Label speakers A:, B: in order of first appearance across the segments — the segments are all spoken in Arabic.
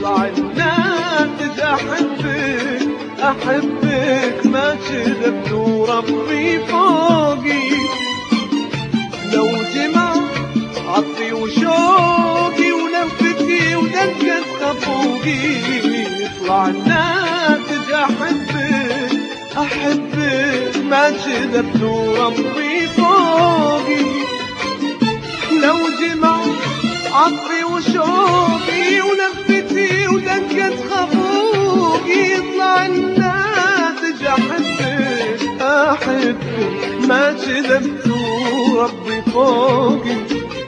A: يطلع الناتج أحبك ما كذبت وربي فوقي. لو جمع عطفي وشوقي ولفتي ودقت خفوقي، يطلع الناتج أحبك ما كذبت وربي فوقي. لو جمع عطفي وشوقي ولفتي ودقت خفوقي، يطلع الناتج أحبك ما كذبت وربي فوقي.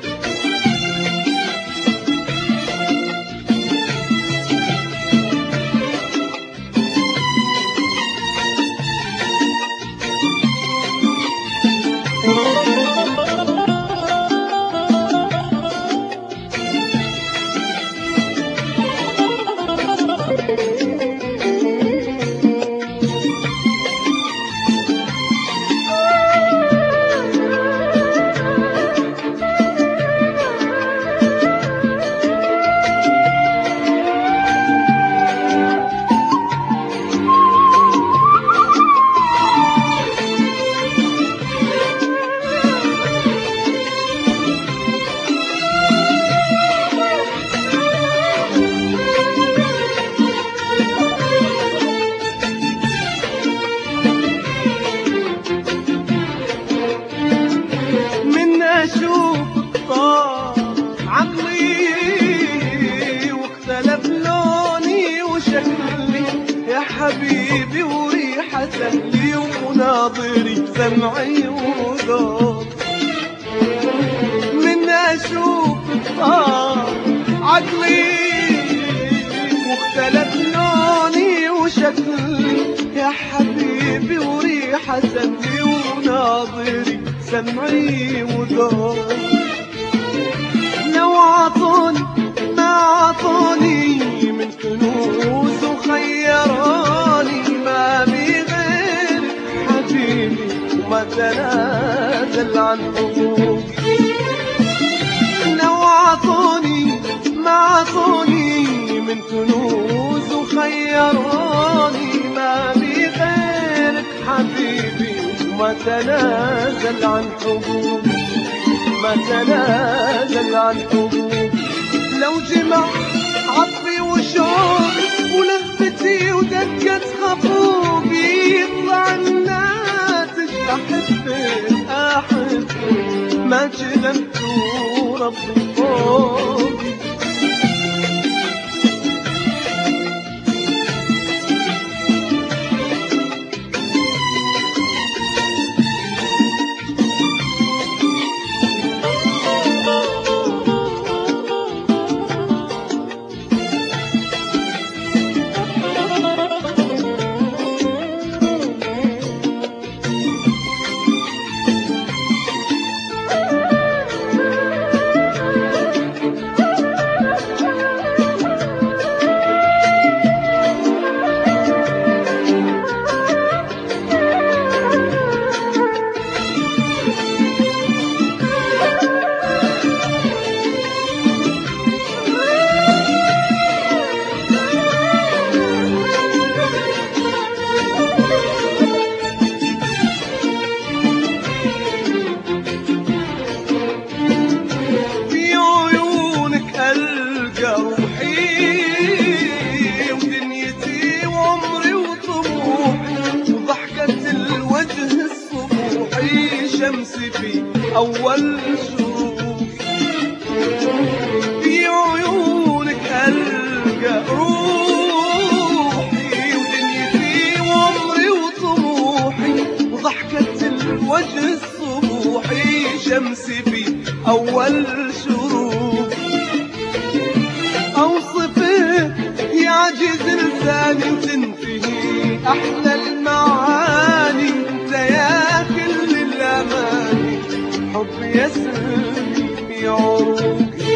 A: حبيبي وريحة أهلي وناظري سمعي وذوق، من أشوف عقلي واختلف لوني وشكلي، يا حبيبي وريحة أهلي وناظري سمعي وذوق. لو عطوني ما عطوني من كنوز وخيروني، ما بي غير حبيبي وما تنازل عن حقوقي. لو عطوني ما عطوني من كنوز وخيروني، ما بي غيرك حبيبي وما تنازل عن حقوقي، ما تنازل عن حقوقي. لو جمع عطفي وشوقي ولفتي ودقت خفوقي، يطلع الناتج أحبك ما كذبت وربي فوقي. شمسي في أول شروق، في عيونك ألقى روحي ودنيتي وعمري وطموحي، وضحكة الوجه الصبوحي شمسي في أول شروق. أوصفه يعجز لساني وتنتهي أحلى المعاني، انت يا كل الأماني حب يسري في عروقي.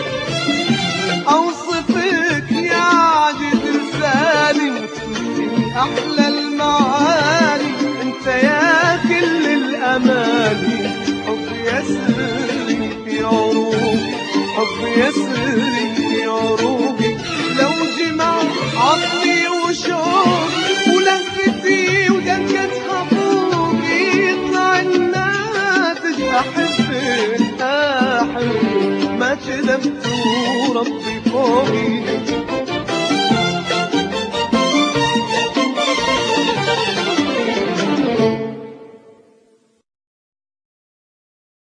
A: أوصفك يعجز لساني وتنتهي أحلى المعاني، انت يا كل الأماني حب يسري في عروقي، حب يسري في عروقي. لو كتبت وربي فوقي